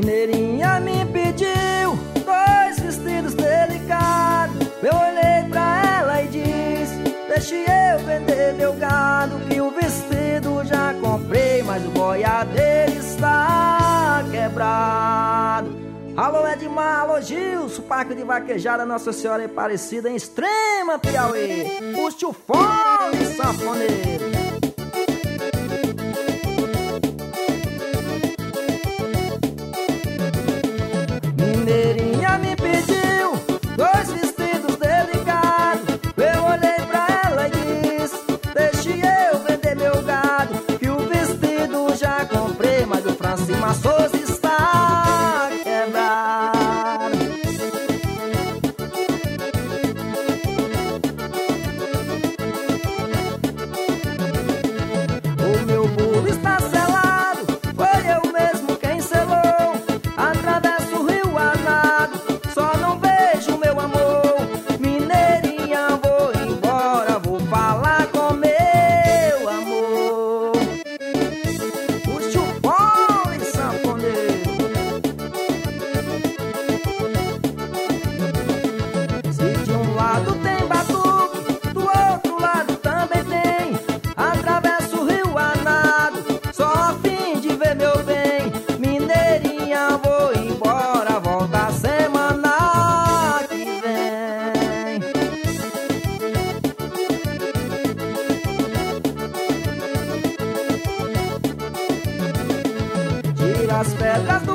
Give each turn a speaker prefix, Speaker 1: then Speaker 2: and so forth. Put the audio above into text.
Speaker 1: Mineirinha me pediu 2 vestidos delicados. Eu olhei pra ela e disse: deixe eu vender meu gado, que o vestido já comprei, mas o boiadeiro está quebrado. Alô Edmar, alô Gilson, Parque de Vaquejada Nossa Senhora Aparecida em Extrema, Piauí. Puxe o fone, sanfoneiro. Mineirinha me pediu 2 vestidos delicados. Eu olhei pra ela e disse: deixe eu vender meu gado, que o vestido já comprei, mas o Francima Souza está quebrado. O meu burro está selado, foi eu mesmo quem selou. Atravesso o rio a nado, só não vejo meu amor. Mineirinha, vou embora, vou falar com meu amor. Puxa o fone, sanfoneiro. Se de um lado tem batuque, do outro lado também tem. Atravesso o rio a nado, só a fim de ver meu bem. Mineirinha, vou embora, volta semana que vem. Tira as pedras do